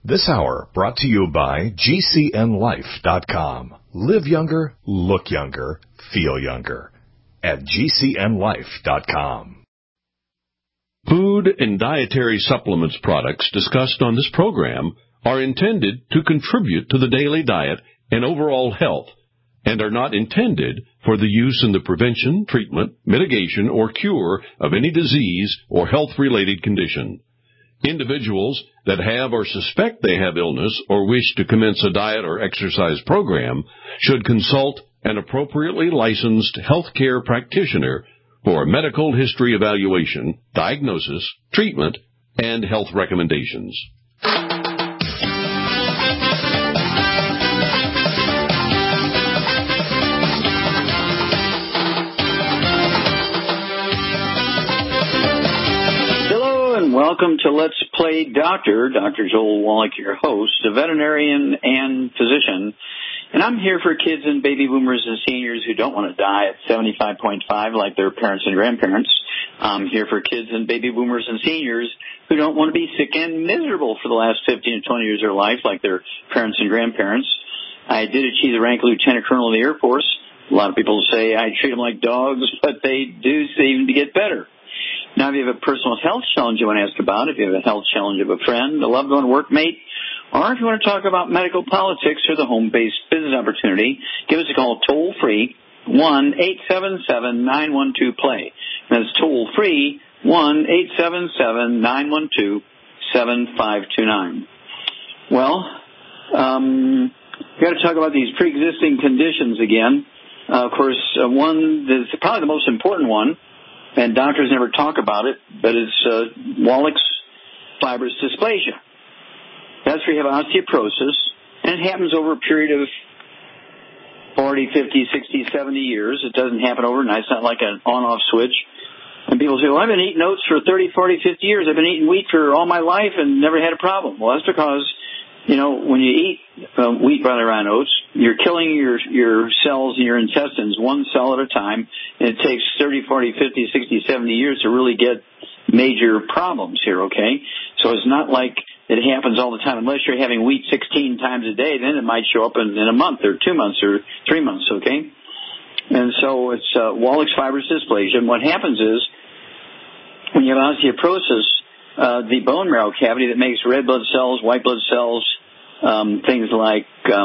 This hour brought to you by GCNLife.com. Live younger, look younger, feel younger at GCNLife.com. Food and dietary supplements products discussed on this program are intended to contribute to the daily diet and overall health and are not intended for the use in the prevention, treatment, mitigation, or cure of any disease or health-related condition. Individuals that have or suspect they have illness or wish to commence a diet or exercise program should consult an appropriately licensed healthcare practitioner for a medical history evaluation, diagnosis, treatment, and health recommendations. Welcome to Let's Play Doctor. Dr. Joel Wallach, your host, a veterinarian and physician. And I'm here for kids and baby boomers and seniors who don't want to die at 75.5 like their parents and grandparents. I'm here for kids and baby boomers and seniors who don't want to be sick and miserable for the last 15 to 20 years of their life like their parents and grandparents. I did achieve the rank of Lieutenant Colonel of the Air Force. A lot of people say I treat them like dogs, but they do seem to get better. Now, if you have a personal health challenge you want to ask about, if you have a health challenge of a friend, a loved one, workmate, or if you want to talk about medical politics or the home-based business opportunity, give us a call toll-free, 1-877-912-PLAY. That's toll-free, 1-877-912-7529. Well, we've got to talk about these pre-existing conditions again. Of course, one that's probably the most important one, and doctors never talk about it, but it's Wallach's fibrous dysplasia. That's where you have osteoporosis, and it happens over a period of 40, 50, 60, 70 years. It doesn't happen overnight. It's not like an on-off switch. And people say, well, I've been eating oats for 30, 40, 50 years. I've been eating wheat for all my life and never had a problem. Well, that's because, when you eat wheat, barley, and oats, you're killing your cells in your intestines one cell at a time, and it takes 30, 40, 50, 60, 70 years to really get major problems here, okay? So it's not like it happens all the time. Unless you're having wheat 16 times a day, then it might show up in a month or 2 months or 3 months, okay? And so it's Wallach's fibrous dysplasia. And what happens is when you have osteoporosis, the bone marrow cavity that makes red blood cells, white blood cells, things like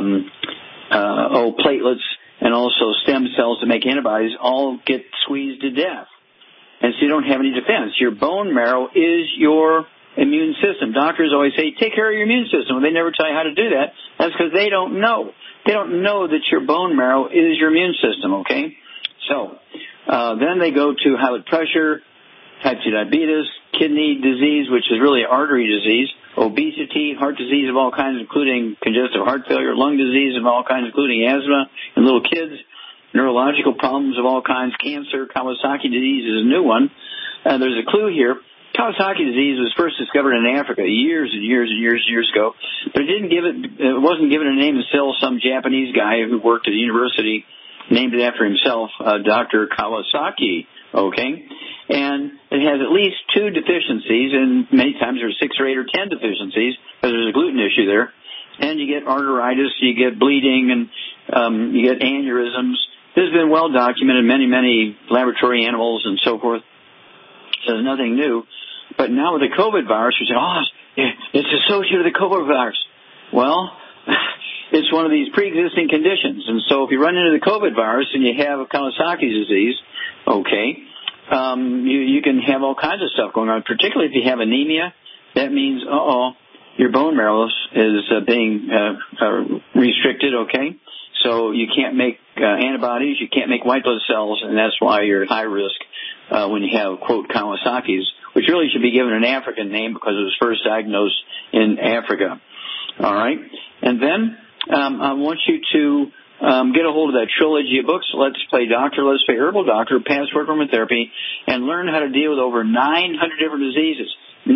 platelets, and also stem cells to make antibodies all get squeezed to death. And so you don't have any defense. Your bone marrow is your immune system. Doctors always say, take care of your immune system. Well, they never tell you how to do that. That's because they don't know. They don't know that your bone marrow is your immune system, okay? So then they go to high blood pressure, type 2 diabetes, kidney disease, which is really artery disease, obesity, heart disease of all kinds, including congestive heart failure, lung disease of all kinds, including asthma in little kids, neurological problems of all kinds, cancer, Kawasaki disease is a new one. There's a clue here. Kawasaki disease was first discovered in Africa years and years ago, but it wasn't given a name until some Japanese guy who worked at a university named it after himself, Dr. Kawasaki, okay? And it has at least 2 deficiencies, and many times there's 6 or 8 or 10 deficiencies, because there's a gluten issue there. And you get arteritis, you get bleeding, and you get aneurysms. This has been well documented in many laboratory animals and so forth. So there's nothing new. But now with the COVID virus, you say, it's associated with the COVID virus. Well, it's one of these pre-existing conditions. And so if you run into the COVID virus and you have a Kawasaki disease, okay, you can have all kinds of stuff going on, particularly if you have anemia. That means, your bone marrow is being restricted, okay? So you can't make antibodies, you can't make white blood cells, and that's why you're at high risk when you have, quote, Kawasaki's, which really should be given an African name because it was first diagnosed in Africa. All right? And then I want you to get a hold of that trilogy of books, Let's Play Doctor, Let's Play Herbal Doctor, Passport Aromatherapy, and learn how to deal with over 900 different diseases.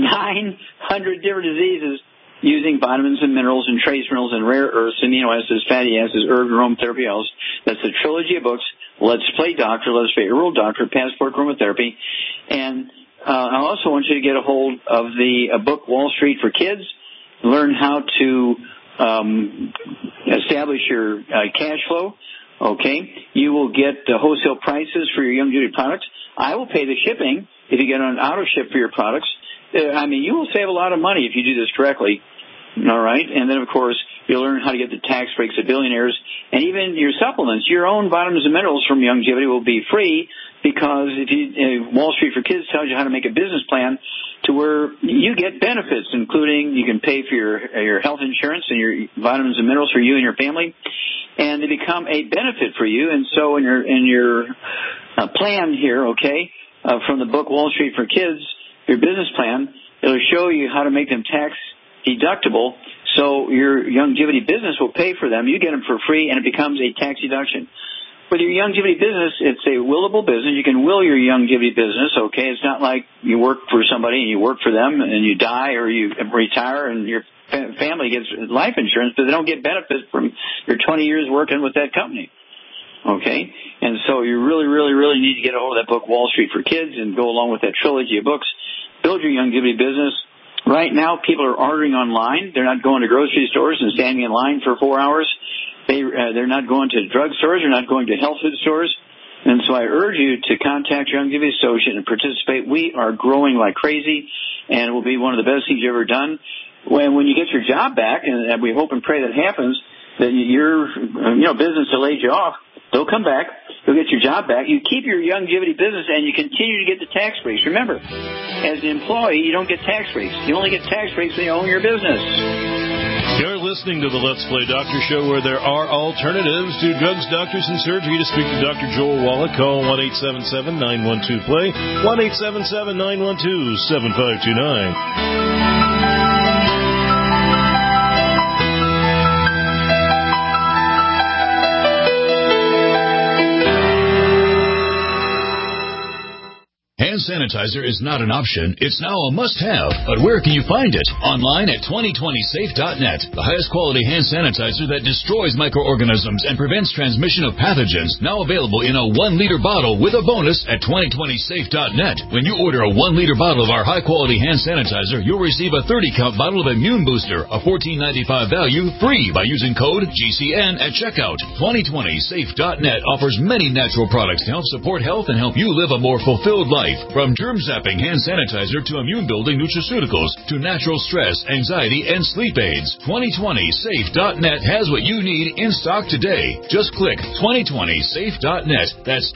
900 different diseases using vitamins and minerals and trace minerals and rare earths, amino acids, fatty acids, herbs, aromatherapy oils. That's the trilogy of books, Let's Play Doctor, Let's Play Herbal Doctor, Passport Aromatherapy. And I also want you to get a hold of the book Wall Street for Kids learn how to establish your cash flow. Okay, you will get wholesale prices for your Youngevity products. I will pay the shipping if you get on auto ship for your products. I mean, you will save a lot of money if you do this correctly. All right, and then of course you'll learn how to get the tax breaks of billionaires, and even your supplements, your own vitamins and minerals from Youngevity will be free, because if Wall Street for Kids tells you how to make a business plan to where you get benefits, including you can pay for your health insurance and your vitamins and minerals for you and your family, and they become a benefit for you. And so in your plan here, okay, from the book Wall Street for Kids, your business plan, it'll show you how to make them tax deductible, so your Youngevity business will pay for them. You get them for free, and it becomes a tax deduction. With your Youngevity business, it's a willable business. You can will your Youngevity business, okay? It's not like you work for somebody and you work for them and you die or you retire and your family gets life insurance, but they don't get benefits from your 20 years working with that company, okay? And so you really, really, really need to get a hold of that book, Wall Street for Kids, and go along with that trilogy of books. Build your Youngevity business. Right now, people are ordering online. They're not going to grocery stores and standing in line for 4 hours. They're not going to drugstores. They're not going to health food stores. And so I urge you to contact your Youngevity associate and participate. We are growing like crazy, and it will be one of the best things you've ever done. When you get your job back, and we hope and pray that happens, that your business that laid you off, they'll come back. You'll get your job back. You keep your Youngevity business, and you continue to get the tax breaks. Remember, as an employee, you don't get tax breaks. You only get tax breaks when you own your business. You're listening to the Let's Play Doctor Show, where there are alternatives to drugs, doctors, and surgery. To speak to Dr. Joel Wallach, call 1-877-912-PLAY, 1-877-912-7529. Hand sanitizer is not an option. It's now a must-have. But where can you find it? Online at 2020safe.net. The highest quality hand sanitizer that destroys microorganisms and prevents transmission of pathogens. Now available in a 1-liter bottle with a bonus at 2020safe.net. When you order a 1-liter bottle of our high-quality hand sanitizer, you'll receive a 30-count bottle of Immune Booster, a $14.95 value, free by using code GCN at checkout. 2020safe.net offers many natural products to help support health and help you live a more fulfilled life. From germ-zapping hand sanitizer to immune-building nutraceuticals to natural stress, anxiety, and sleep aids. 2020safe.net has what you need in stock today. Just click 2020safe.net. That's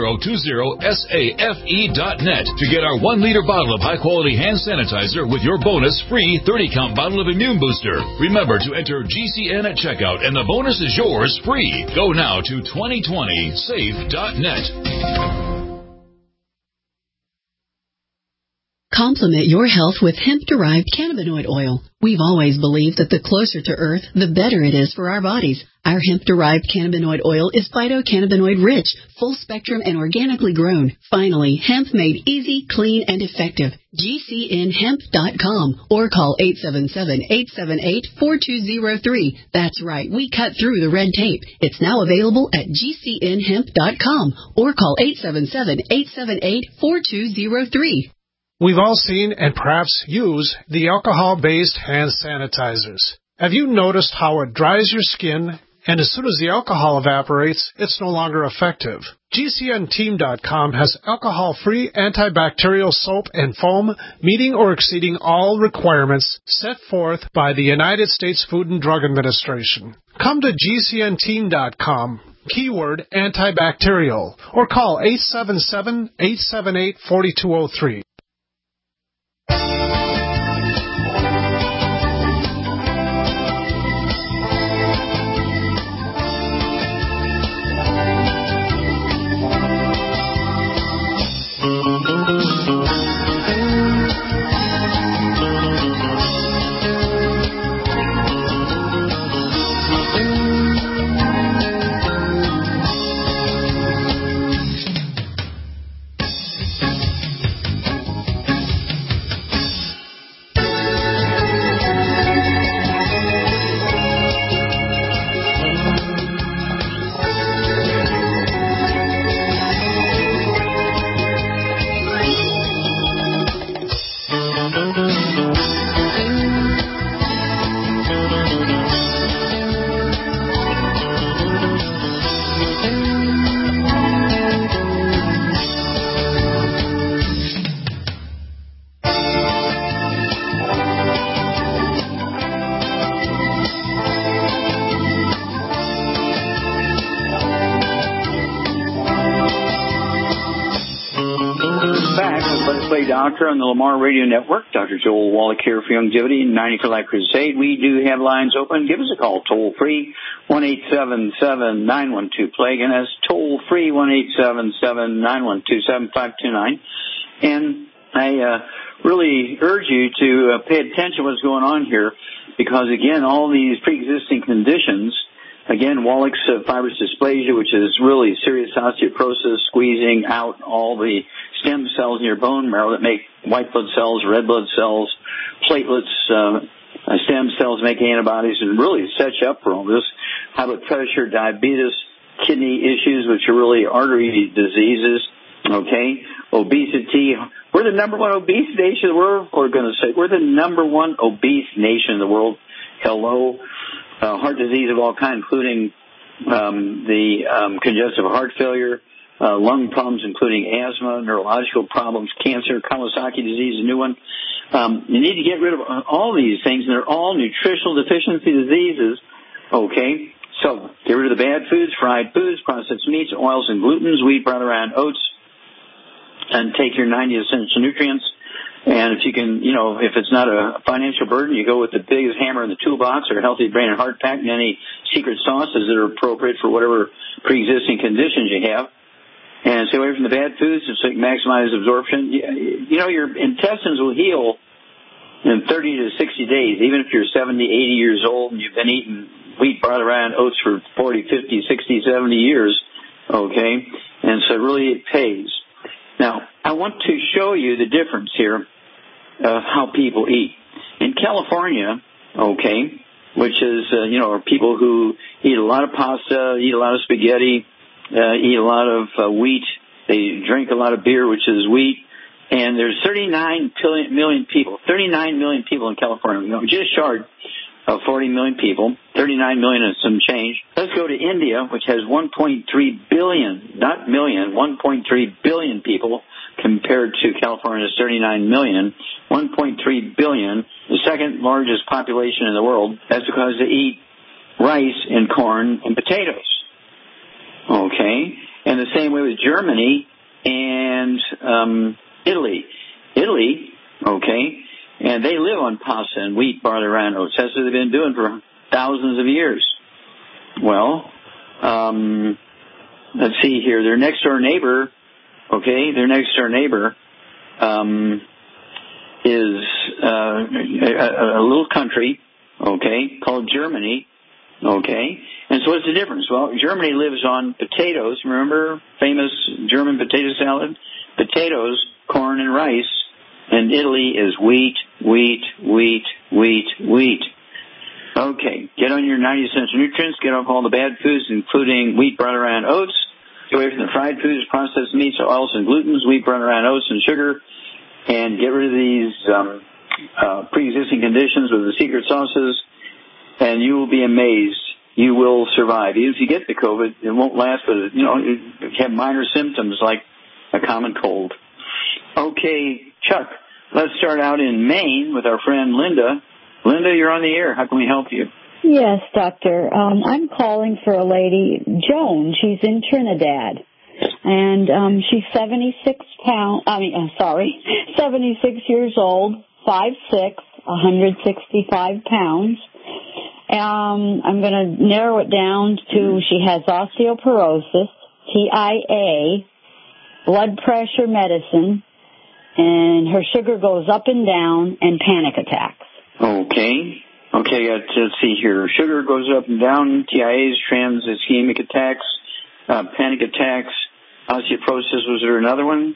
2020safe.net to get our 1-liter bottle of high-quality hand sanitizer with your bonus free 30-count bottle of Immune Booster. Remember to enter GCN at checkout, and the bonus is yours free. Go now to 2020safe.net. Complement your health with hemp-derived cannabinoid oil. We've always believed that the closer to Earth, the better it is for our bodies. Our hemp-derived cannabinoid oil is phytocannabinoid-rich, full-spectrum, and organically grown. Finally, hemp made easy, clean, and effective. GCNhemp.com or call 877-878-4203. That's right, we cut through the red tape. It's now available at GCNhemp.com or call 877-878-4203. We've all seen and perhaps use the alcohol-based hand sanitizers. Have you noticed how it dries your skin, and as soon as the alcohol evaporates, it's no longer effective? GCNteam.com has alcohol-free antibacterial soap and foam meeting or exceeding all requirements set forth by the United States Food and Drug Administration. Come to GCNteam.com. Keyword antibacterial, or call 877-878-4203. Doctor on the Lamar Radio Network. Dr. Joel Wallach here for Longevity 90 for Life Crusade. We do have lines open. Give us a call, toll free, 1-877-912-PLAY. Again, that's toll free, 1-877-912-7529. And I really urge you to pay attention to what's going on here, because again, all these pre-existing conditions. Again, Wallach's fibrous dysplasia, which is really serious osteoporosis, squeezing out all the stem cells in your bone marrow that make white blood cells, red blood cells, platelets, stem cells make antibodies, and really sets you up for all this. High blood pressure, diabetes, kidney issues, which are really artery diseases, okay? Obesity. We're the number one obese nation in the world. We're going to say we're the number one obese nation in the world. Hello. Heart disease of all kinds, including congestive heart failure, lung problems, including asthma, neurological problems, cancer, Kawasaki disease, a new one. You need to get rid of all these things, and they're all nutritional deficiency diseases. Okay, so get rid of the bad foods, fried foods, processed meats, oils, and glutens, wheat, brown, around oats, and take your 90 essential nutrients. And if you can, if it's not a financial burden, you go with the biggest hammer in the toolbox, or Healthy Brain and Heart Pack, and any secret sauces that are appropriate for whatever pre-existing conditions you have. And stay away from the bad foods so you can maximize absorption. Your intestines will heal in 30 to 60 days, even if you're 70, 80 years old and you've been eating wheat, barley, rye, and oats for 40, 50, 60, 70 years, okay? And so really it pays. Now, I want to show you the difference here of how people eat. In California, okay, which is, are people who eat a lot of pasta, eat a lot of spaghetti, eat a lot of wheat. They drink a lot of beer, which is wheat. And there's 39 million people in California, just short of 40 million people, 39 million and some change. Let's go to India, which has 1.3 billion, not million, 1.3 billion people compared to California's 39 million. 1.3 billion, the second largest population in the world. That's because they eat rice and corn and potatoes. Okay? And the same way with Germany and Italy. Italy, okay, and they live on pasta and wheat, barley, rye, and oats. That's what they've been doing for thousands of years. Well, let's see here. Their next-door neighbor, is a little country, okay, called Germany, okay. And so what's the difference? Well, Germany lives on potatoes. Remember famous German potato salad? Potatoes, corn, and rice. And Italy is wheat, wheat, wheat, wheat, wheat. Okay, get on your 90 essential nutrients. Get off all the bad foods, including wheat, brown, rye, and oats. Get away from the fried foods, processed meats, oils, and glutens, wheat, brown, rye, and oats, and sugar. And get rid of these pre-existing conditions with the secret sauces, and you will be amazed. You will survive. Even if you get the COVID, it won't last, but you have minor symptoms like a common cold. Okay, Chuck, let's start out in Maine with our friend Linda. Linda, you're on the air. How can we help you? Yes, doctor. I'm calling for a lady, Joan. She's in Trinidad. And she's 76 years old, 5'6", 165 pounds. I'm going to narrow it down to she has osteoporosis, TIA, blood pressure medicine, and her sugar goes up and down, and panic attacks. Okay, let's see here. Sugar goes up and down, TIAs, trans-ischemic attacks, panic attacks, osteoporosis. Was there another one?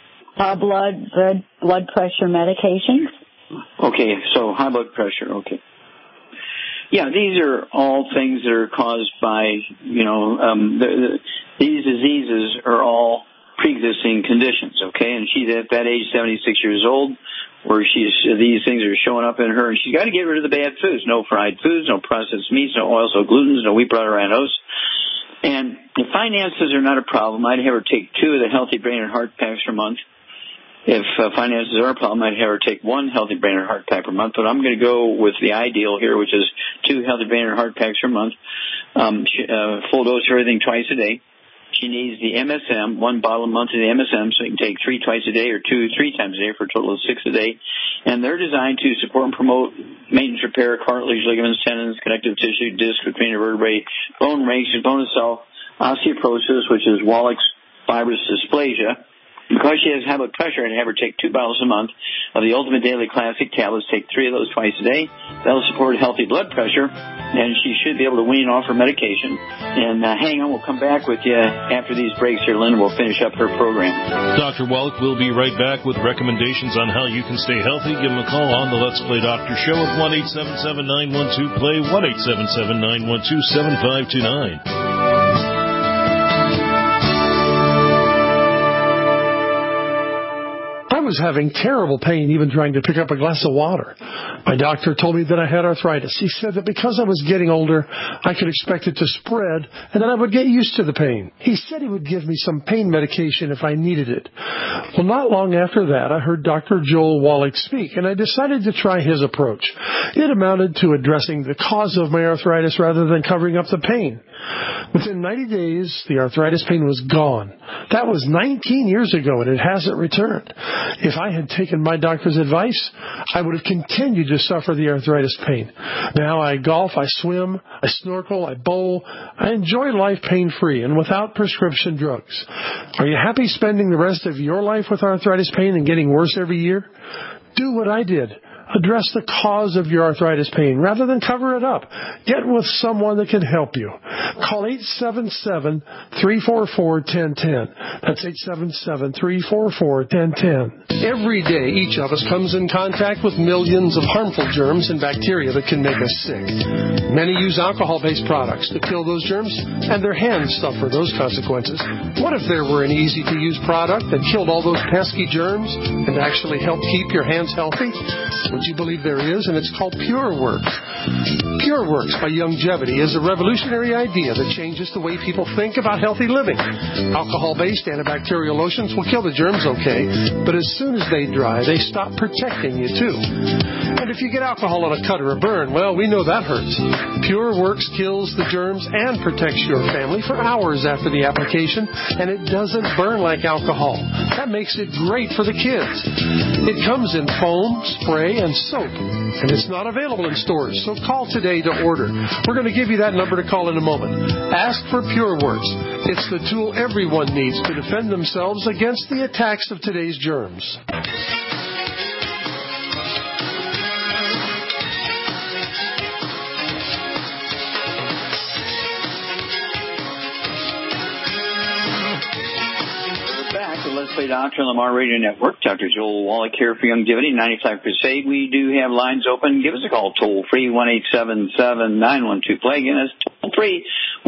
Blood pressure medications. Okay, so high blood pressure, okay. Yeah, these are all things that are caused by, these diseases are all pre-existing conditions, okay? And she's at that age, 76 years old, where these things are showing up in her, and she's got to get rid of the bad foods. No fried foods, no processed meats, no oils, no glutens, no wheat, butter, rhinos. And if finances are not a problem, I'd have her take 2 of the Healthy Brain and Heart Packs per month. If finances are a problem, I'd have her take 1 Healthy Brain and Heart Pack per month. But I'm going to go with the ideal here, which is 2 Healthy Brain and Heart Packs per month, full dose of everything twice a day. She needs the MSM, 1 bottle a month of the MSM, so you can take 3 twice a day or 2 3 times a day for a total of 6 a day. And they're designed to support and promote maintenance, repair, cartilage, ligaments, tendons, connective tissue, disc, between vertebrae, bone ranges, bone itself, osteoporosis, which is Wallach's fibrous dysplasia. Because she has high blood pressure, I'd have her take 2 bottles a month of the Ultimate Daily Classic tablets. Take 3 of those twice a day. That'll support healthy blood pressure, and she should be able to wean off her medication. And hang on, we'll come back with you after these breaks here, Lynn. We'll finish up her program. Dr. Wallach will be right back with recommendations on how you can stay healthy. Give him a call on the Let's Play Doctor Show at 1-877-912-PLAY, 1-877-912-7529. I was having terrible pain even trying to pick up a glass of water. My doctor told me that I had arthritis. He said that because I was getting older, I could expect it to spread and that I would get used to the pain. He said he would give me some pain medication if I needed it. Well, not long after that, I heard Dr. Joel Wallach speak, and I decided to try his approach. It amounted to addressing the cause of my arthritis rather than covering up the pain. Within 90 days, the arthritis pain was gone. That was 19 years ago, and it hasn't returned. If I had taken my doctor's advice, I would have continued to suffer the arthritis pain. Now I golf, I swim, I snorkel, I bowl. I enjoy life pain-free and without prescription drugs. Are you happy spending the rest of your life with arthritis pain and getting worse every year? Do what I did. Address the cause of your arthritis pain rather than cover it up. Get with someone that can help you. Call 877-344-1010. That's 877-344-1010. Every day, each of us comes in contact with millions of harmful germs and bacteria that can make us sick. Many use alcohol-based products to kill those germs, and their hands suffer those consequences. What if there were an easy-to-use product that killed all those pesky germs and actually helped keep your hands healthy? Would you believe there is? And it's called PureWorks. PureWorks by Youngevity is a revolutionary idea that changes the way people think about healthy living. Alcohol-based antibacterial lotions will kill the germs okay, but as soon as they dry, they stop protecting you too. And if you get alcohol on a cut or a burn, well, we know that hurts. PureWorks kills the germs and protects your family for hours after the application, and it doesn't burn like alcohol. That makes it great for the kids. It comes in foam, spray, and soap, and it's not available in stores, so call today to order. We're going to give you that number to call in a moment. Ask for PureWorks. It's the tool everyone needs to defend themselves against the attacks of today's germs. Let's Play Doctor on the Lamar Radio Network. Dr. Joel Wallach here for Youngevity, 95 Crusade. We do have lines open. Give us a call toll free, 1-877-912-PLAY. Again, that's toll free,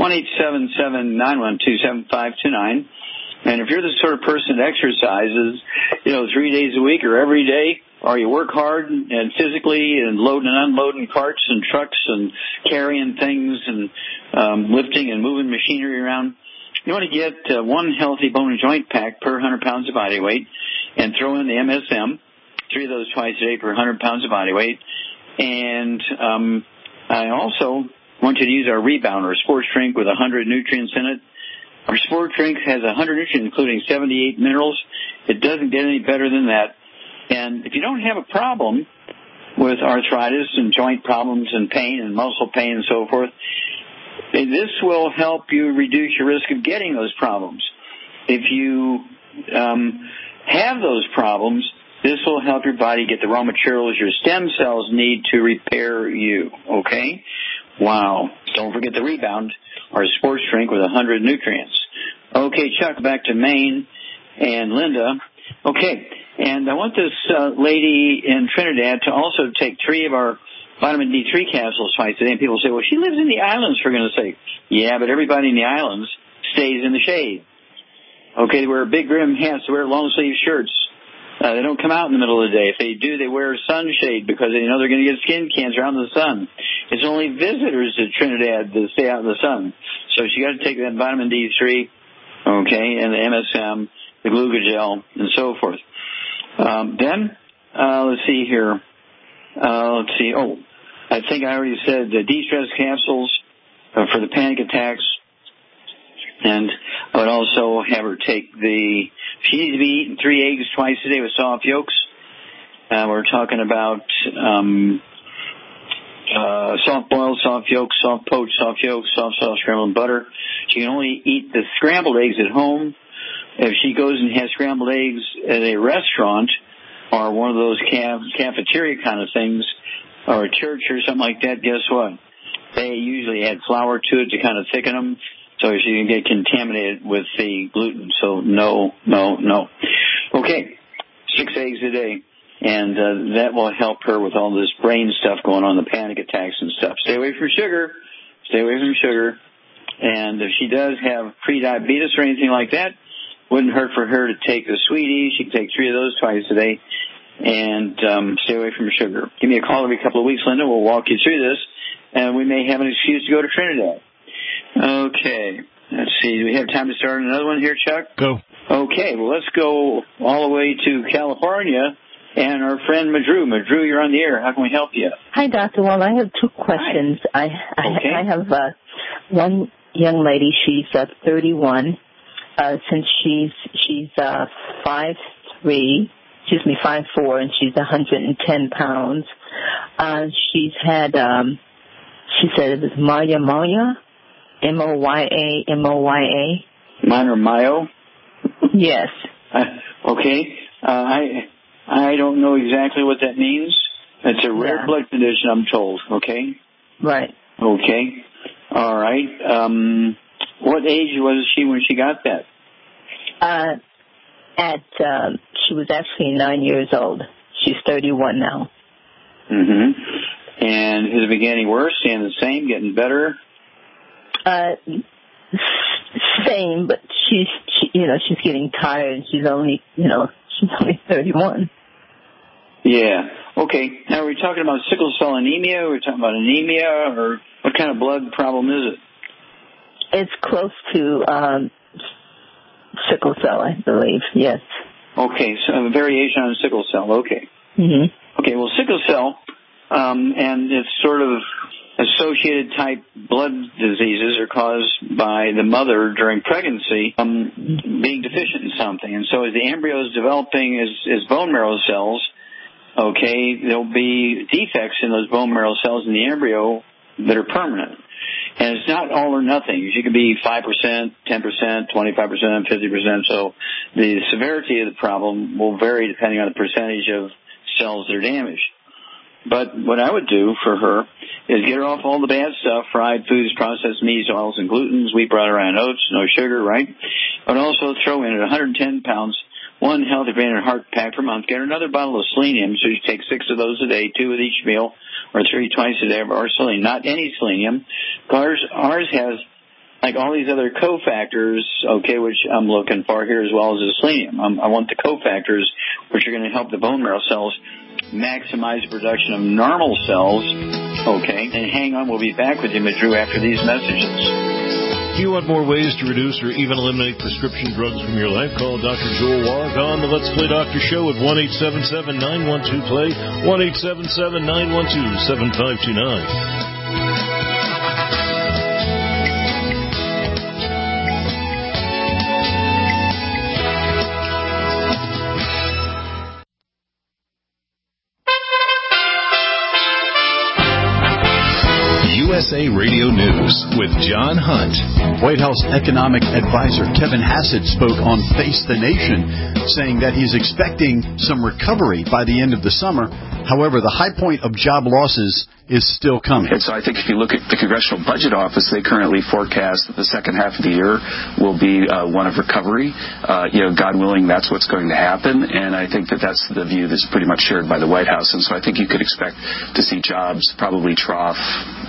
1-877-912-7529. And if you're the sort of person that exercises, 3 days a week or every day, or you work hard and physically and loading and unloading carts and trucks and carrying things and lifting and moving machinery around, you want to get 1 healthy bone and joint pack per 100 pounds of body weight and throw in the MSM, 3 of those twice a day per 100 pounds of body weight. And I also want you to use our Rebound or sports drink with 100 nutrients in it. Our sports drink has 100 nutrients, including 78 minerals. It doesn't get any better than that. And if you don't have a problem with arthritis and joint problems and pain and muscle pain and so forth, this will help you reduce your risk of getting those problems. If you have those problems, this will help your body get the raw materials your stem cells need to repair you, okay? Wow. Don't forget the Rebound, our sports drink with 100 nutrients. Okay, Chuck, back to Maine and Linda. Okay, and I want this lady in Trinidad to also take 3 of our vitamin D3 capsules twice a day. And people say, well, she lives in the islands, for goodness sake. Yeah, but everybody in the islands stays in the shade. Okay, they wear big brim hats. They wear long sleeve shirts. They don't come out in the middle of the day. If they do, they wear a sunshade because they know they're going to get skin cancer out in the sun. It's only visitors to Trinidad that stay out in the sun. So she got to take that vitamin D3, okay, and the MSM, the glucogel, and so forth. Then, let's see here. Let's see. Oh, I think I already said the de-stress capsules for the panic attacks. And I would also have her take she needs to be eating 3 eggs twice a day with soft yolks. We're talking about soft boiled, soft yolks, soft poached, soft yolks, soft scrambled butter. She can only eat the scrambled eggs at home. If she goes and has scrambled eggs at a restaurant or one of those cafeteria kind of things or a church or something like that, guess what? They usually add flour to it to kind of thicken them. So she can get contaminated with the gluten. So no. Okay, 6 eggs a day. And that will help her with all this brain stuff going on, the panic attacks and stuff. Stay away from sugar. And if she does have pre-diabetes or anything like that, wouldn't hurt for her to take the sweeties. She can take 3 of those twice a day. And stay away from sugar. Give me a call every couple of weeks, Linda. We'll walk you through this. And we may have an excuse to go to Trinidad. Okay, let's see. Do we have time to start another one here, Chuck? Go. Okay, well, let's go all the way to California and our friend Madru. Madru, you're on the air. How can we help you? Hi, Dr. Wall. I have 2 questions. I have one young lady. She's 31. Since she's 5'4", and she's 110 pounds. She's had, she said it was Moya. M-O-Y-A. Minor Mayo? Yes. Okay. I don't know exactly what that means. It's a rare blood condition, I'm told. Okay? Right. Okay. All right. What age was she when she got that? She was actually 9 years old. She's 31 now. Mm-hmm. And is it getting worse, staying the same, getting better? Same, but she's getting tired. She's only 31. Yeah. Okay. Now, are we talking about sickle cell anemia? Are we talking about anemia, or what kind of blood problem is it? It's close to sickle cell, I believe. Yes. Okay. So a variation on sickle cell. Okay. Mm-hmm. Okay. Well, sickle cell, and it's sort of associated type blood diseases are caused by the mother during pregnancy being deficient in something. And so as the embryo is developing as bone marrow cells, okay, there'll be defects in those bone marrow cells in the embryo that are permanent. And it's not all or nothing. It could be 5%, 10%, 25%, 50%. So the severity of the problem will vary depending on the percentage of cells that are damaged. But what I would do for her is get her off all the bad stuff, fried foods, processed meats, oils, and glutens, wheat, butter, and oats, no sugar, right? But also throw in at 110 pounds, 1 healthy brain and heart pack per month. Get her another bottle of selenium, so you take 6 of those a day, 2 with each meal, or 3 twice a day of our selenium. Not any selenium. Ours has, like all these other cofactors, okay, which I'm looking for here as well as the selenium. I want the cofactors, which are going to help the bone marrow cells maximize the production of normal cells. Okay, and hang on, we'll be back with you, Madru, after these messages. If you want more ways to reduce or even eliminate prescription drugs from your life, call Dr. Joel Wallach on the Let's Play Doctor Show at 1-877-912-PLAY, 1-877-912-7529. USA Radio News with John Hunt. White House economic advisor Kevin Hassett spoke on Face the Nation, saying that he's expecting some recovery by the end of the summer. However, the high point of job losses is still coming. And so I think if you look at the Congressional Budget Office, they currently forecast that the second half of the year will be one of recovery. God willing, that's what's going to happen. And I think that's the view that's pretty much shared by the White House. And so I think you could expect to see jobs probably trough,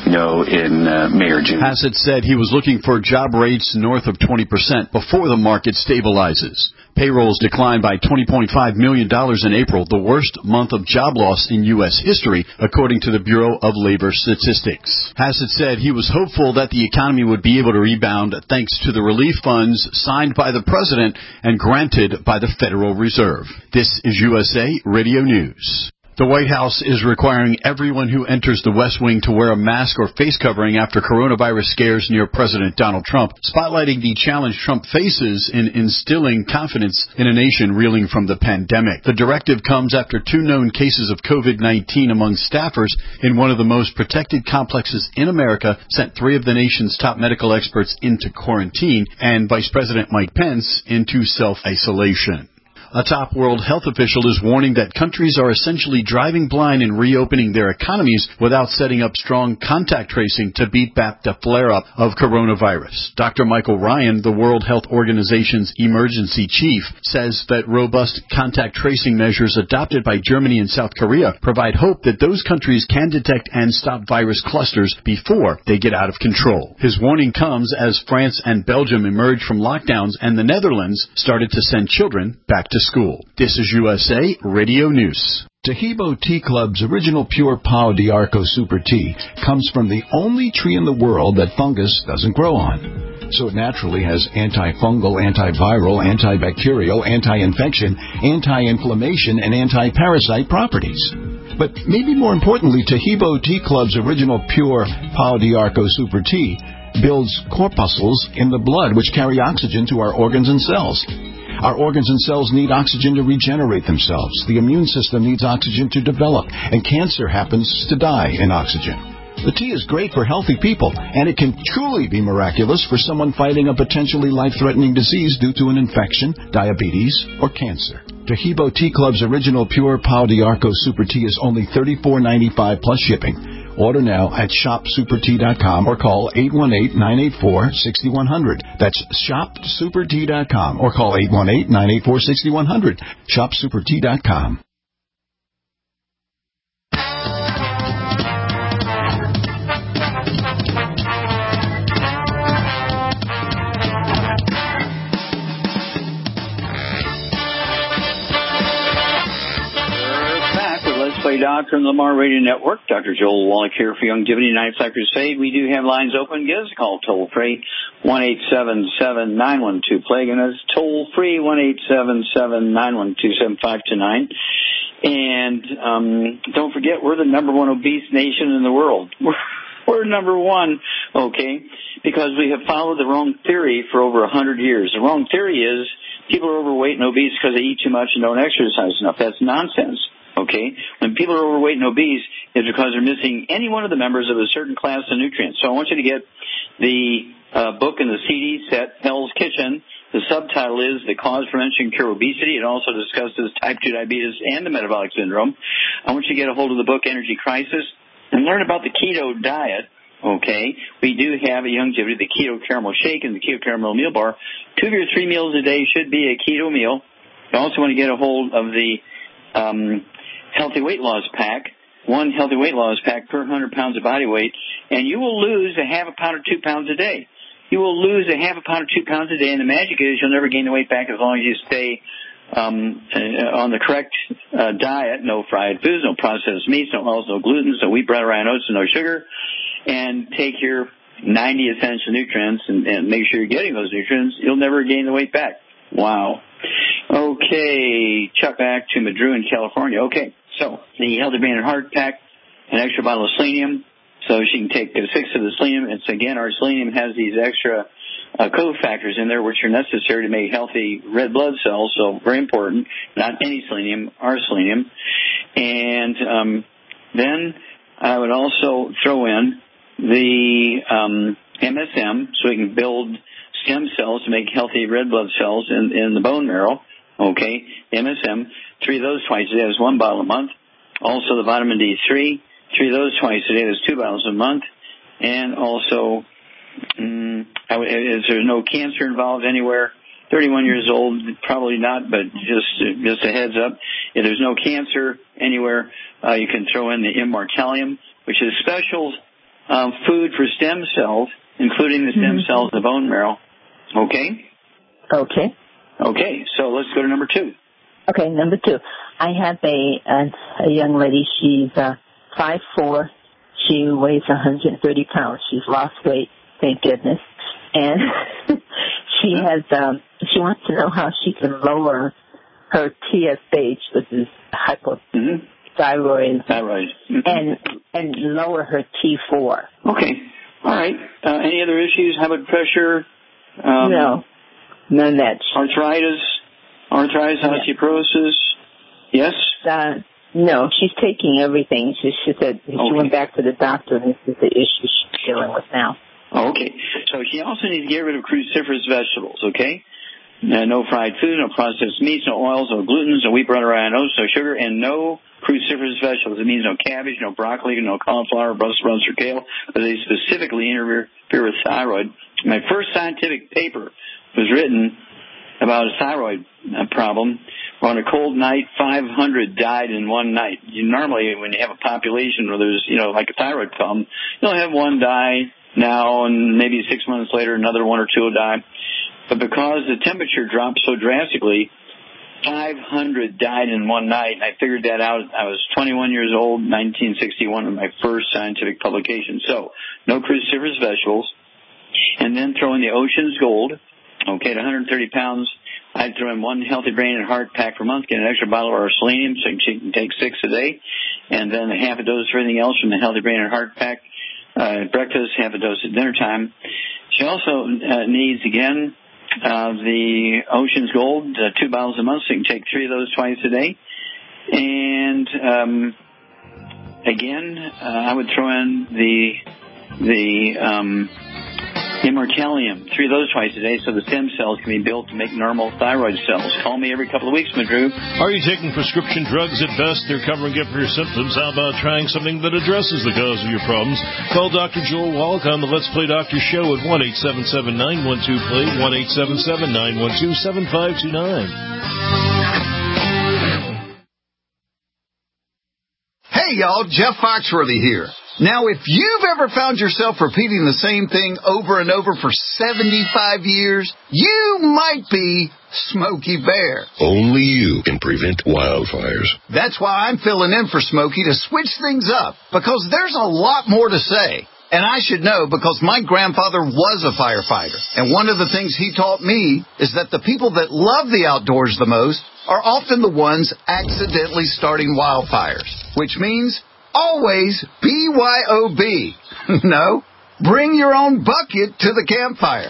in May or June. Hassett said he was looking for job rates north of 20% before the market stabilizes. Payrolls declined by $20.5 million in April, the worst month of job loss in U.S. history, according to the Bureau of Labor Statistics. Hassett said he was hopeful that the economy would be able to rebound thanks to the relief funds signed by the president and granted by the Federal Reserve. This is USA Radio News. The White House is requiring everyone who enters the West Wing to wear a mask or face covering after coronavirus scares near President Donald Trump, spotlighting the challenge Trump faces in instilling confidence in a nation reeling from the pandemic. The directive comes after 2 known cases of COVID-19 among staffers in one of the most protected complexes in America sent 3 of the nation's top medical experts into quarantine and Vice President Mike Pence into self-isolation. A top world health official is warning that countries are essentially driving blind in reopening their economies without setting up strong contact tracing to beat back the flare-up of coronavirus. Dr. Michael Ryan, the World Health Organization's emergency chief, says that robust contact tracing measures adopted by Germany and South Korea provide hope that those countries can detect and stop virus clusters before they get out of control. His warning comes as France and Belgium emerged from lockdowns and the Netherlands started to send children back to school. This is USA Radio News. Tahibo Tea Club's original pure Pau d'Arco Super Tea comes from the only tree in the world that fungus doesn't grow on. So it naturally has antifungal, antiviral, antibacterial, anti-infection, anti-inflammation, and anti-parasite properties. But maybe more importantly, Tahibo Tea Club's original pure Pau d'Arco Super Tea builds corpuscles in the blood which carry oxygen to our organs and cells. Our organs and cells need oxygen to regenerate themselves. The immune system needs oxygen to develop, and cancer happens to die in oxygen. The tea is great for healthy people, and it can truly be miraculous for someone fighting a potentially life-threatening disease due to an infection, diabetes, or cancer. Tahibo Tea Club's original pure Pau d'Arco Super Tea is only $34.95 plus shipping. Order now at shopsupertea.com or call 818-984-6100. That's shopsupertea.com or call 818-984-6100. Shopsupertea.com. Play Doctor on the Lamar Radio Network. Dr. Joel Wallach here for Youngevity Night Flight Crusade. We do have lines open. Give us a call toll free 1-877-912-PLAGUE, and that's toll free 1-877-912-7529. And don't forget, we're the number 1 obese nation in the world. We're number 1, okay, because we have followed the wrong theory for over 100 years. The wrong theory is people are overweight and obese because they eat too much and don't exercise enough. That's nonsense. Okay, when people are overweight and obese, it's because they're missing any one of the members of a certain class of nutrients. So I want you to get the book in the CD set, Hell's Kitchen. The subtitle is The Cause, Prevention, Cure Obesity. It also discusses type 2 diabetes and the metabolic syndrome. I want you to get a hold of the book Energy Crisis and learn about the keto diet. Okay, we do have a Youngevity, the Keto Caramel Shake and the Keto Caramel Meal Bar. 2 of your 3 meals a day should be a keto meal. You also want to get a hold of the Healthy Weight Loss Pack, 1 Healthy Weight Loss Pack per 100 pounds of body weight, and you will lose a half a pound or 2 pounds a day. You will lose a half a pound or 2 pounds a day, and the magic is you'll never gain the weight back as long as you stay on the correct diet, no fried foods, no processed meats, no oils, no gluten, no wheat, bread, rye, and oats, and no sugar, and take your 90 essential nutrients and make sure you're getting those nutrients. You'll never gain the weight back. Wow. Okay, Chuck, back to Madru in California. Okay. So, the Healthy Brain and Heart Pack, an extra bottle of selenium, so she can take 6 of the selenium. It's, again, our selenium has these extra cofactors in there which are necessary to make healthy red blood cells, so very important. Not any selenium, our selenium. And then I would also throw in the MSM, so we can build stem cells to make healthy red blood cells in the bone marrow. Okay, MSM, 3 of those twice a day. That's 1 bottle a month. Also the vitamin D3, 3 of those twice a day. That's 2 bottles a month. And also, is there no cancer involved anywhere? 31 years old, probably not, but just a heads up. If there's no cancer anywhere, you can throw in the Immortalium, which is special food for stem cells, including the stem cells of the bone marrow. Okay? Okay. Okay, so let's go to number 2. Okay, number 2. I have a young lady. She's 5'4". She weighs 130 pounds. She's lost weight, thank goodness. And she wants to know how she can lower her TSH, which is hypothyroid, and lower her T4. Okay. All right. Any other issues? High blood pressure? No. None of that. Arthritis, osteoporosis? Yes? No, she's taking everything. She said she went back to the doctor, and this is the issue she's dealing with now. Okay. So she also needs to get rid of cruciferous vegetables, okay? No fried food, no processed meats, no oils, no glutens, no wheat, butter, iron, oats, no sugar, and no cruciferous vegetables. It means no cabbage, no broccoli, no cauliflower, Brussels sprouts, or kale, but they specifically interfere with thyroid. My first scientific paper was written about a thyroid problem. On a cold night, 500 died in one night. Normally, when you have a population where there's, like a thyroid problem, you'll have one die now, and maybe 6 months later, another 1 or 2 will die. But because the temperature dropped so drastically, 500 died in one night. I figured that out. I was 21 years old, 1961, in my first scientific publication. So, no cruciferous vegetables. And then throw in the Ocean's Gold. Okay, at 130 pounds, I'd throw in 1 healthy brain and heart pack per month, get an extra bottle of our selenium, so she can take 6 a day, and then a half a dose for everything else from the healthy brain and heart pack. Breakfast, half a dose at dinner time. She also needs, again, the Ocean's Gold, 2 bottles a month, so you can take 3 of those twice a day. And again, I would throw in the Immortalium, 3 of those twice a day, so the stem cells can be built to make normal thyroid cells. Call me every couple of weeks, Madru. Are you taking prescription drugs? At best, they're covering up for your symptoms. How about trying something that addresses the cause of your problems? Call Dr. Joel Wallach on the Let's Play Doctor Show at 1-877-912-PLAY, 1-877-912-7529. Hey, y'all, Jeff Foxworthy here. Now, if you've ever found yourself repeating the same thing over and over for 75 years, you might be Smokey Bear. Only you can prevent wildfires. That's why I'm filling in for Smokey to switch things up, because there's a lot more to say. And I should know because my grandfather was a firefighter. And one of the things he taught me is that the people that love the outdoors the most are often the ones accidentally starting wildfires, which means always BYOB. No, bring your own bucket to the campfire.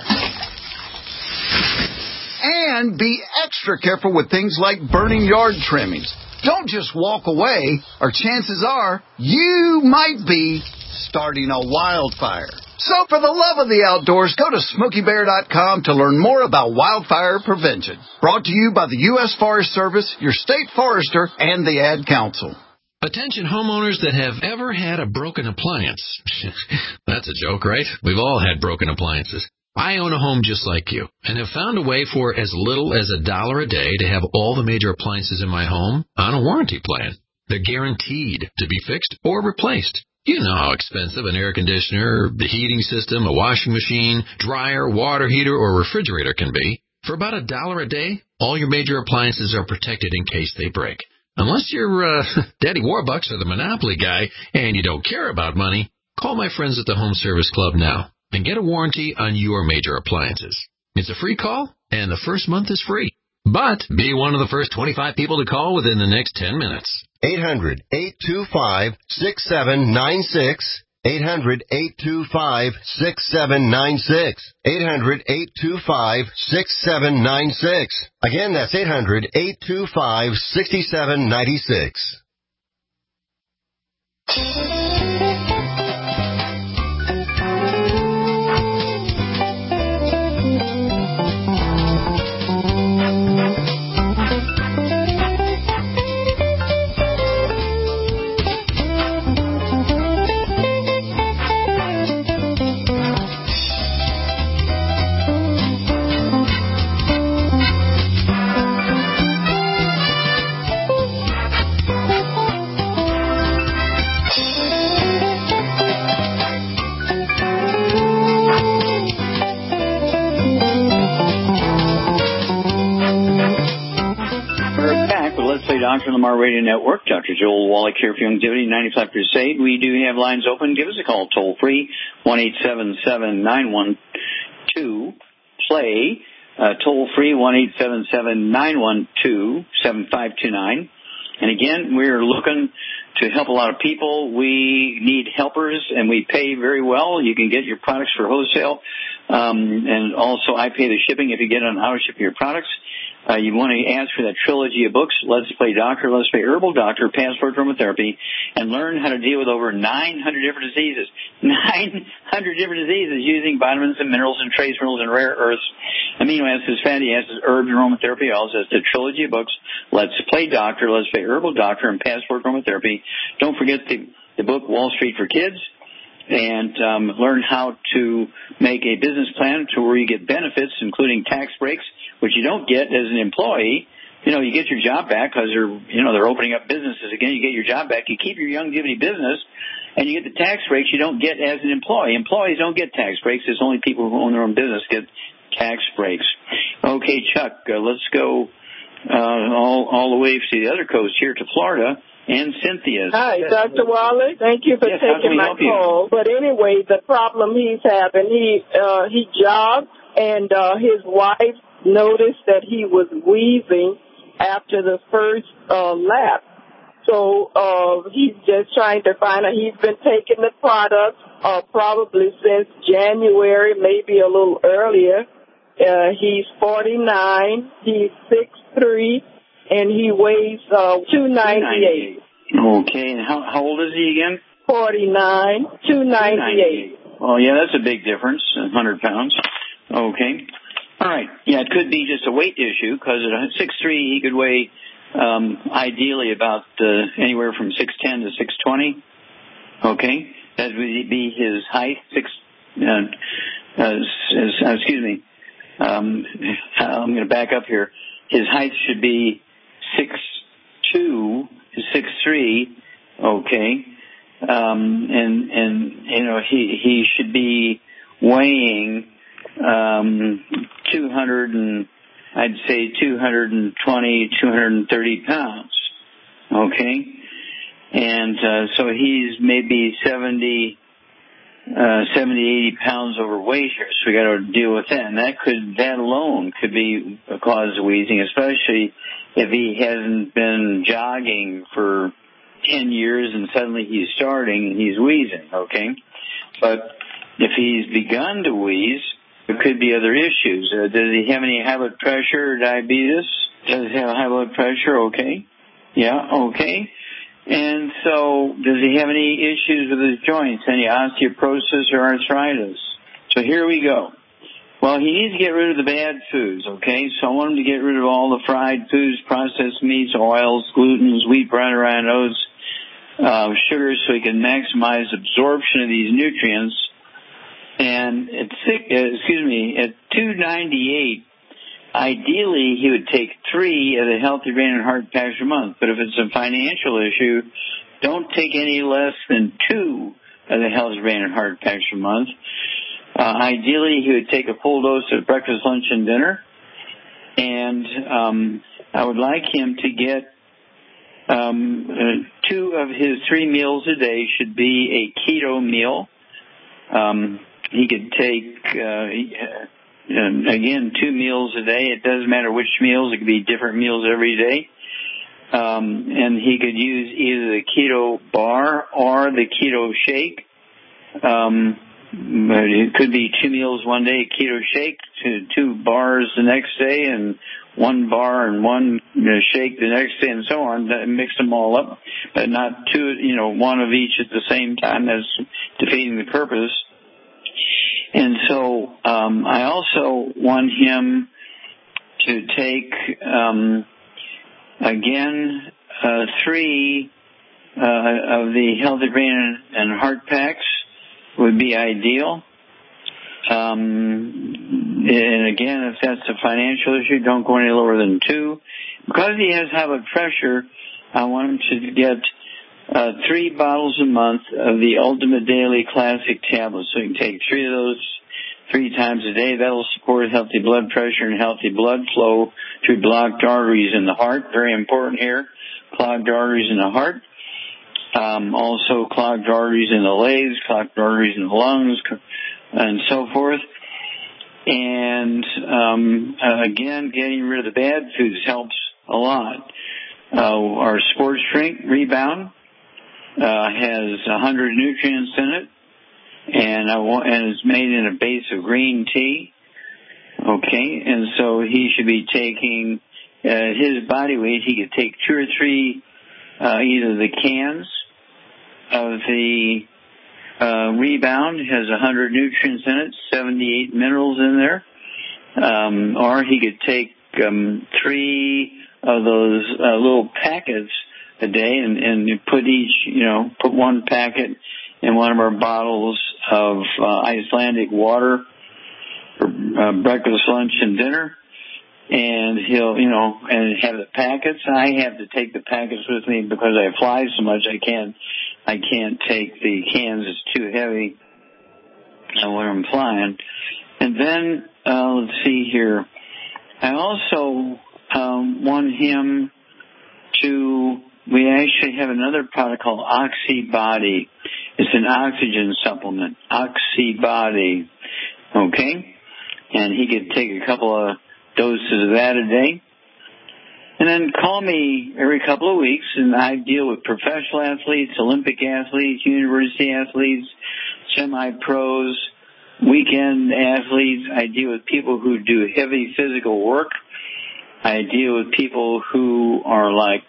And be extra careful with things like burning yard trimmings. Don't just walk away, or chances are you might be starting a wildfire. So for the love of the outdoors, go to SmokeyBear.com to learn more about wildfire prevention. Brought to you by the U.S. Forest Service, your state forester, and the Ad Council. Attention homeowners that have ever had a broken appliance. That's a joke, right? We've all had broken appliances. I own a home just like you and have found a way for as little as $1 a day to have all the major appliances in my home on a warranty plan. They're guaranteed to be fixed or replaced. You know how expensive an air conditioner, the heating system, a washing machine, dryer, water heater, or refrigerator can be. For about $1 a day, all your major appliances are protected in case they break. Unless you're Daddy Warbucks or the Monopoly guy and you don't care about money, call my friends at the Home Service Club now and get a warranty on your major appliances. It's a free call, and the first month is free. But be one of the first 25 people to call within the next 10 minutes. 800-825-6796. 800-825-6796. 800-825-6796. Again, that's 800-825-6796. Dr. Lamar Radio Network. Dr. Joel Wallach here for Youngevity 95 Crusade. We do have lines open. Give us a call toll free, 1-877-912-PLAY. Toll free, 1-877-912-7529. And again, we're looking to help a lot of people. We need helpers, and we pay very well. You can get your products for wholesale. And also, I pay the shipping if you get on auto ship your products. You want to ask for that trilogy of books, Let's Play Doctor, Let's Play Herbal Doctor, Passport Aromatherapy, and learn how to deal with over 900 different diseases. 900 different diseases using vitamins and minerals and trace minerals and rare earths, amino acids, fatty acids, herbs, and aromatherapy. Also, it's the trilogy of books, Let's Play Doctor, Let's Play Herbal Doctor, and Passport Aromatherapy. Don't forget the book Wall Street for Kids. And learn how to make a business plan to where you get benefits, including tax breaks, which you don't get as an employee. You know, you get your job back because they're opening up businesses again. You get your job back. You keep your Youngevity business, and you get the tax breaks you don't get as an employee. Employees don't get tax breaks. It's only people who own their own business get tax breaks. Okay, Chuck, let's go all the way to the other coast here to Florida. And Cynthia. Hi, Dr. Wallach. Thank you for taking my call. But anyway, the problem he's having, he jogged, and his wife noticed that he was wheezing after the first lap. So he's just trying to find out. He's been taking the product probably since January, maybe a little earlier. He's 49. He's 6'3". And he weighs 298. Okay, and how old is he again? 49, 298. Well, yeah, that's a big difference, 100 pounds. Okay. All right. Yeah, it could be just a weight issue, because at 6'3", he could weigh ideally about anywhere from 6'10" to 6'20". Okay. That would be his height. Excuse me. I'm going to back up here. His height should be 6'2", 6'3", okay, and he should be weighing 220, 230 pounds, okay, and so he's maybe 70, 80 pounds overweight here, so we got to deal with that. And that alone could be a cause of wheezing, especially if he hasn't been jogging for 10 years and suddenly he's starting and he's wheezing, okay? But if he's begun to wheeze, there could be other issues. Does he have any high blood pressure or diabetes? Does he have high blood pressure? Okay. Yeah, okay. And so, does he have any issues with his joints, any osteoporosis or arthritis? So here we go. Well, he needs to get rid of the bad foods, okay? So I want him to get rid of all the fried foods, processed meats, oils, glutens, wheat, brown, rye, oats, sugars, so he can maximize absorption of these nutrients. And at 298, ideally, he would take 3 of the Healthy Brain and Heart Packs a month. But if it's a financial issue, don't take any less than 2 of the Healthy Brain and Heart Packs a month. Ideally, he would take a full dose at breakfast, lunch, and dinner. And I would like him to get 2 of his 3 meals a day should be a keto meal. He could take... again, 2 meals a day. It doesn't matter which meals. It could be different meals every day. And he could use either the keto bar or the keto shake. It could be 2 meals one day, keto shake, 2 bars the next day, and 1 bar and 1 shake the next day, and so on. Mix them all up, but not 2, 1 of each at the same time. That's defeating the purpose. And so I also want him to take, 3 of the Healthy Brain and Heart Packs would be ideal. And again, if that's a financial issue, don't go any lower than 2. Because he has high blood pressure, I want him to get 3 bottles a month of the Ultimate Daily Classic tablets. So you can take 3 of those 3 times a day. That'll support healthy blood pressure and healthy blood flow through blocked arteries in the heart. Very important here. Clogged arteries in the heart. Also clogged arteries in the legs, clogged arteries in the lungs, and so forth. And again, getting rid of the bad foods helps a lot. Our Sports Drink Rebound has 100 nutrients in it, and is made in a base of green tea. Okay, and so he should be taking his body weight. He could take 2 or 3 either the cans of the Rebound has 100 nutrients in it, 78 minerals in there, or he could take 3 of those little packets a day, and put put 1 packet in one of our bottles of Icelandic water for breakfast, lunch, and dinner. And he'll, and have the packets. I have to take the packets with me because I fly so much. I can't take the cans. It's too heavy when I'm flying. And then, let's see here. I also want him to, we actually have another product called OxyBody. It's an oxygen supplement. OxyBody. Okay? And he could take a couple of doses of that a day. And then call me every couple of weeks, and I deal with professional athletes, Olympic athletes, university athletes, semi-pros, weekend athletes. I deal with people who do heavy physical work. I deal with people who are like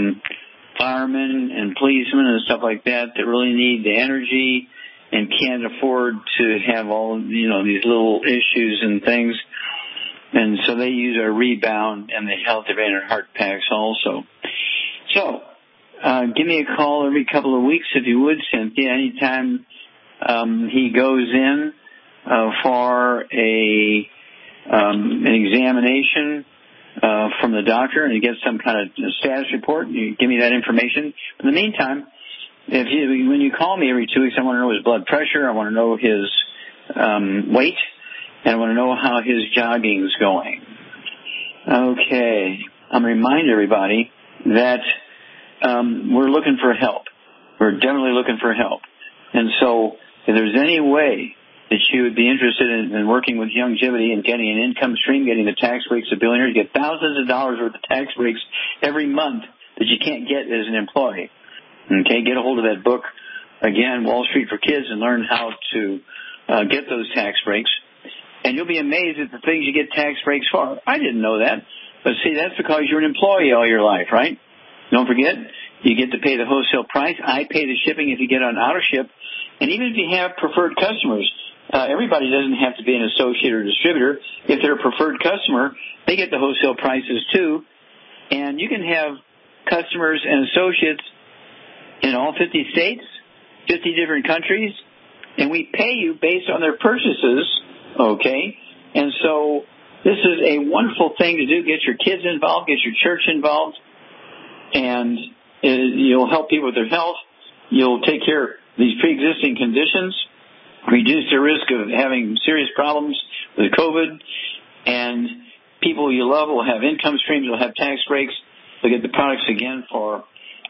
firemen and policemen and stuff like that really need the energy and can't afford to have all, these little issues and things. And so they use our Rebound and the Health Advantage Heart Packs also. So, give me a call every couple of weeks if you would, Cynthia. Anytime he goes in for an examination from the doctor and he gets some kind of status report, you give me that information. In the meantime, when you call me every 2 weeks, I want to know his blood pressure. I want to know his weight. And I want to know how his jogging's going. Okay. I'm going to remind everybody that we're looking for help. We're definitely looking for help. And so if there's any way that you would be interested in working with Youngevity and getting an income stream, getting the tax breaks of billionaires, you get thousands of dollars worth of tax breaks every month that you can't get as an employee. Okay, get a hold of that book, again, Wall Street for Kids, and learn how to get those tax breaks. And you'll be amazed at the things you get tax breaks for. I didn't know that. But see, that's because you're an employee all your life, right? Don't forget, you get to pay the wholesale price. I pay the shipping if you get on auto ship. And even if you have preferred customers, everybody doesn't have to be an associate or distributor. If they're a preferred customer, they get the wholesale prices too. And you can have customers and associates in all 50 states, 50 different countries, and we pay you based on their purchases. Okay, and so this is a wonderful thing to do. Get your kids involved, get your church involved, and you'll help people with their health. You'll take care of these pre-existing conditions, reduce the risk of having serious problems with COVID, and people you love will have income streams, will have tax breaks. They'll get the products again for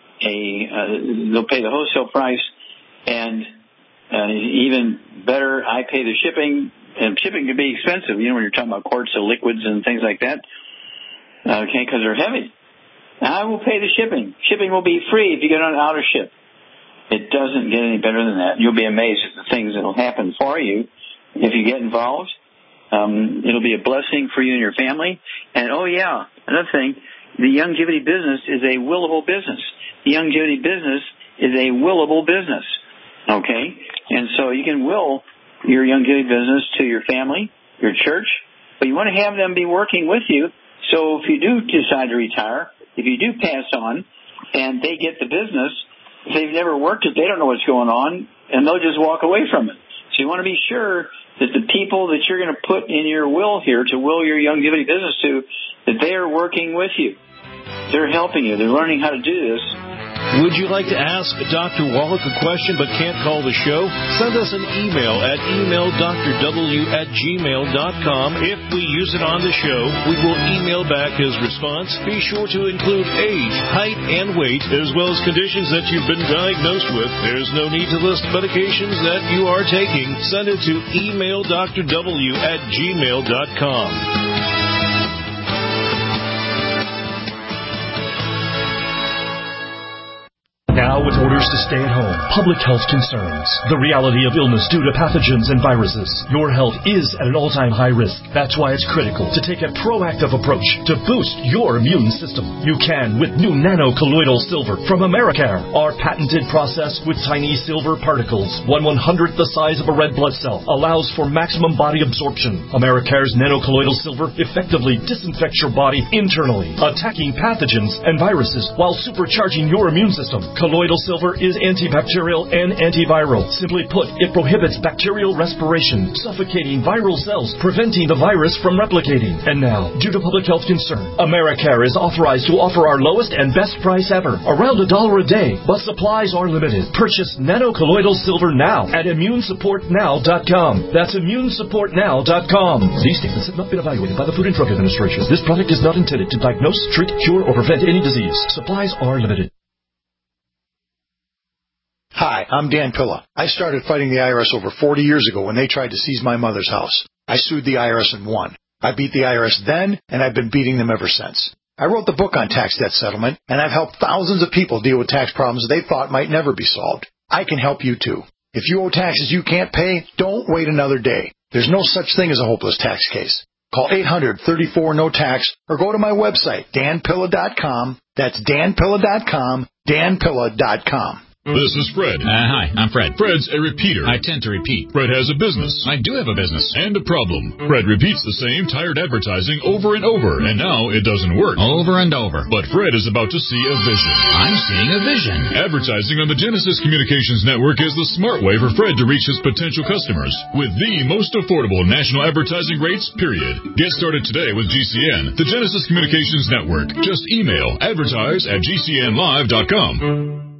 they'll pay the wholesale price, and even better, I pay the shipping. And shipping can be expensive, when you're talking about quarts of liquids and things like that. Okay, because they're heavy. I will pay the shipping. Shipping will be free if you get on auto ship. It doesn't get any better than that. You'll be amazed at the things that will happen for you if you get involved. It'll be a blessing for you and your family. And, another thing, the Youngevity business is a willable business. The Youngevity business is a willable business. Okay? And so you can will your Youngevity business to your family, your church, but you want to have them be working with you. So if you do decide to retire, if you do pass on, and they get the business, if they've never worked it, they don't know what's going on, and they'll just walk away from it. So you want to be sure that the people that you're going to put in your will here to will your Youngevity business to, that they are working with you. They're helping you. They're learning how to do this. Would you like to ask Dr. Wallach a question but can't call the show? Send us an email at emaildrw@gmail.com. If we use it on the show, we will email back his response. Be sure to include age, height, and weight, as well as conditions that you've been diagnosed with. There's no need to list medications that you are taking. Send it to emaildrw@gmail.com. Now, with orders to stay at home, public health concerns, the reality of illness due to pathogens and viruses, your health is at an all-time high risk. That's why it's critical to take a proactive approach to boost your immune system. You can with new nano-colloidal silver from Americare. Our patented process with tiny silver particles, 1/100th the size of a red blood cell, allows for maximum body absorption. Americare's nano-colloidal silver effectively disinfects your body internally, attacking pathogens and viruses while supercharging your immune system. Colloidal silver is antibacterial and antiviral. Simply put, it prohibits bacterial respiration, suffocating viral cells, preventing the virus from replicating. And now, due to public health concern, Americare is authorized to offer our lowest and best price ever, around $1 a day, but supplies are limited. Purchase nano-colloidal silver now at ImmuneSupportNow.com. That's ImmuneSupportNow.com. These statements have not been evaluated by the Food and Drug Administration. This product is not intended to diagnose, treat, cure, or prevent any disease. Supplies are limited. Hi, I'm Dan Pilla. I started fighting the IRS over 40 years ago when they tried to seize my mother's house. I sued the IRS and won. I beat the IRS then, and I've been beating them ever since. I wrote the book on tax debt settlement, and I've helped thousands of people deal with tax problems they thought might never be solved. I can help you too. If you owe taxes you can't pay, don't wait another day. There's no such thing as a hopeless tax case. Call 800-34-NO-TAX or go to my website, danpilla.com. That's danpilla.com, danpilla.com. This is Fred. Hi, I'm Fred. Fred's a repeater. I tend to repeat. Fred has a business. I do have a business. And a problem. Fred repeats the same tired advertising over and over, and now it doesn't work. Over and over. But Fred is about to see a vision. I'm seeing a vision. Advertising on the Genesis Communications Network is the smart way for Fred to reach his potential customers with the most affordable national advertising rates, period. Get started today with GCN, the Genesis Communications Network. Just email advertise@gcnlive.com.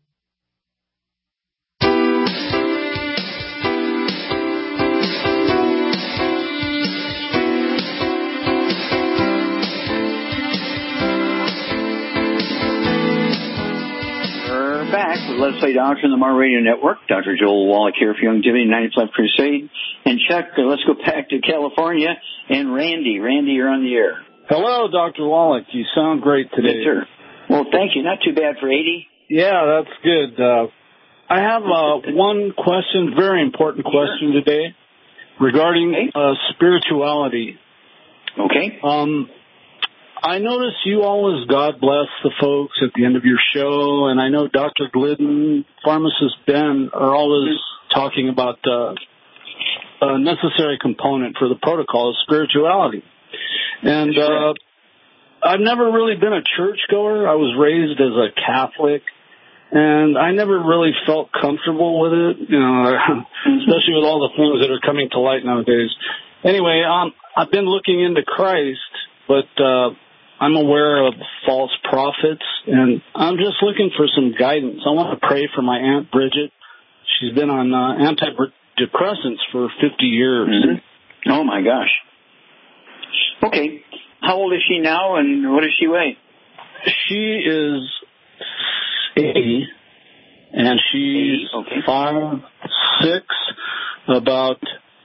Back with Let's Play Doctor on the Mar Radio Network. Dr. Joel Wallach here for Youngevity 90th Life Crusade. And Chuck, let's go back to California. And Randy. Randy, you're on the air. Hello, Dr. Wallach. You sound great today. Yes, sir. Well, thank you. Not too bad for 80. Yeah, that's good. I have one question, very important question today, regarding spirituality. Okay. I notice you always God bless the folks at the end of your show, and I know Dr. Glidden, Pharmacist Ben are always talking about a necessary component for the protocol of spirituality. And I've never really been a churchgoer. I was raised as a Catholic, and I never really felt comfortable with it, you know, especially with all the things that are coming to light nowadays. Anyway, I've been looking into Christ, but I'm aware of false prophets, and I'm just looking for some guidance. I want to pray for my Aunt Bridget. She's been on antidepressants for 50 years. Mm-hmm. Oh, my gosh. Okay. How old is she now, and what does she weigh? She is 80, and she's 5'6", about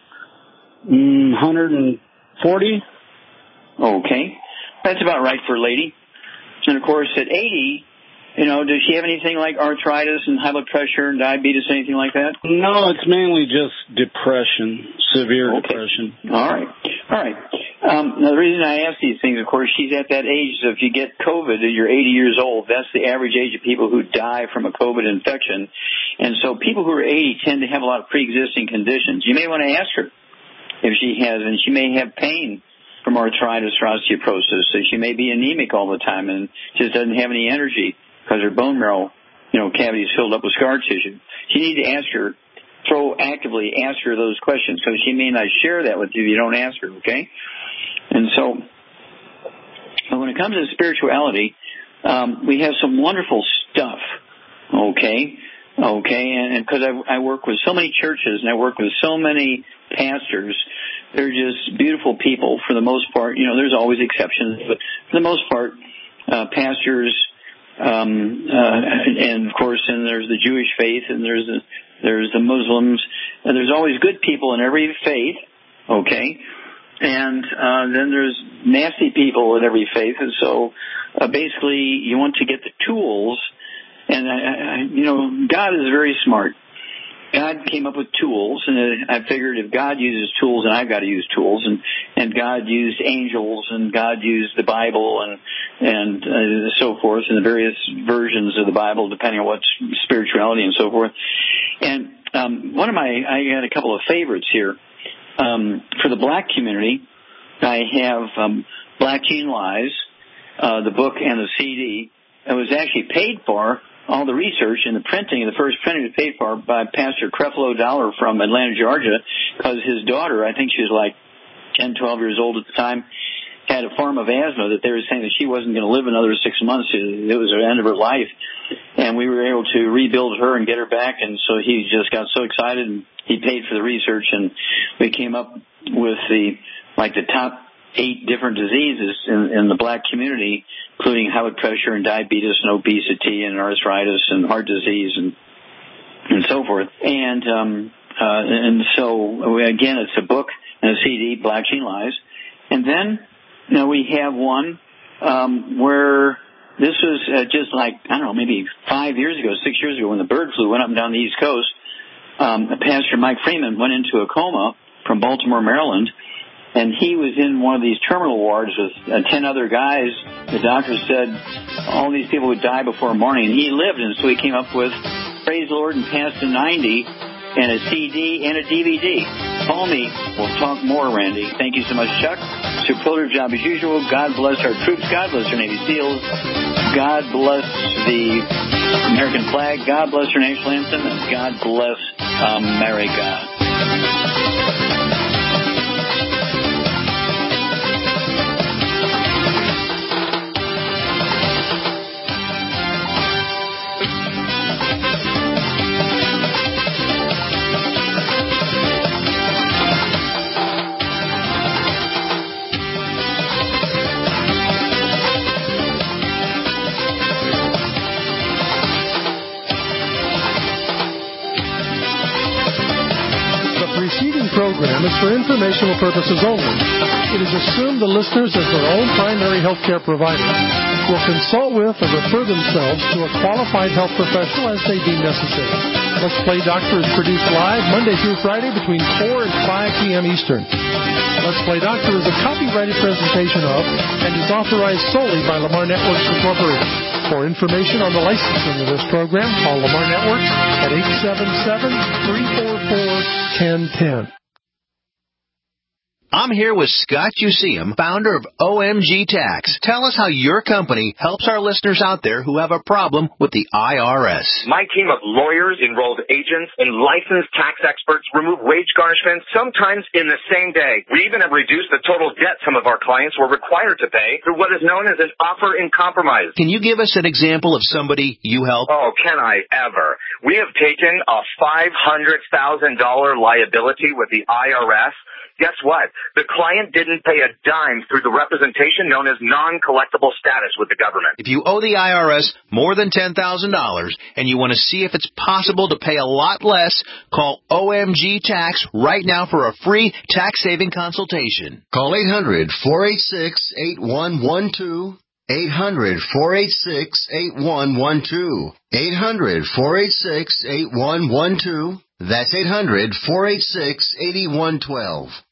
140. Okay. That's about right for a lady. And, of course, at 80, you know, does she have anything like arthritis and high blood pressure and diabetes, anything like that? No, it's mainly just depression, severe depression. All right. Now, the reason I ask these things, of course, she's at that age, so if you get COVID and you're 80 years old, that's the average age of people who die from a COVID infection. And so people who are 80 tend to have a lot of pre-existing conditions. You may want to ask her if she has, and she may have pain from arthritis or osteoporosis. So she may be anemic all the time and just doesn't have any energy because her bone marrow, cavity is filled up with scar tissue. You need to ask her, proactively ask her those questions, because she may not share that with you if you don't ask her, okay? And so when it comes to spirituality, we have some wonderful stuff, okay, and because I work with so many churches and I work with so many pastors, they're just beautiful people for the most part. There's always exceptions, but for the most part, pastors, and of course, then there's the Jewish faith, and there's the Muslims, and there's always good people in every faith, okay? And then there's nasty people in every faith, and so basically you want to get the tools, and God is very smart. God came up with tools, and I figured if God uses tools, then I've got to use tools, and God used angels, and God used the Bible, and so forth, and the various versions of the Bible, depending on what spirituality and so forth. And I got a couple of favorites here. For the black community, I have Black Gene Lies, the book and the CD. It was actually paid for. All the research and the printing, the first printing was paid for by Pastor Creflo Dollar from Atlanta, Georgia, because his daughter, I think she was like 10, 12 years old at the time, had a form of asthma that they were saying that she wasn't going to live another 6 months. It was the end of her life. And we were able to rebuild her and get her back. And so he just got so excited, and he paid for the research. And we came up with the top 8 different diseases in the black community, including high blood pressure and diabetes and obesity and arthritis and heart disease and so forth. And so again, it's a book and a CD, Black Gene Lies. And then we have one where this was just maybe 5 years ago, 6 years ago, when the bird flu went up and down the East Coast. Pastor Mike Freeman went into a coma from Baltimore, Maryland. And he was in one of these terminal wards with 10 other guys. The doctor said all these people would die before morning, and he lived. And so he came up with Praise the Lord and Past the 90 and a CD and a DVD. Call me. We'll talk more, Randy. Thank you so much, Chuck. Superlative job as usual. God bless our troops. God bless our Navy SEALs. God bless the American flag. God bless our national anthem. And God bless America. Program is for informational purposes only. It is assumed the listeners, as their own primary health care provider, will consult with or refer themselves to a qualified health professional as they deem necessary. Let's Play Doctor is produced live Monday through Friday between 4 and 5 p.m. Eastern. Let's Play Doctor is a copyrighted presentation of and is authorized solely by Lamar Networks Incorporated. For information on the licensing of this program, call Lamar Networks at 877-344-1010. I'm here with Scott Useum, founder of OMG Tax. Tell us how your company helps our listeners out there who have a problem with the IRS. My team of lawyers, enrolled agents, and licensed tax experts remove wage garnishments sometimes in the same day. We even have reduced the total debt some of our clients were required to pay through what is known as an offer in compromise. Can you give us an example of somebody you help? Oh, can I ever? We have taken a $500,000 liability with the IRS. Guess what? The client didn't pay a dime through the representation known as non-collectible status with the government. If you owe the IRS more than $10,000 and you want to see if it's possible to pay a lot less, call OMG Tax right now for a free tax-saving consultation. Call 800-486-8112. 800-486-8112. 800-486-8112. That's 800-486-8112.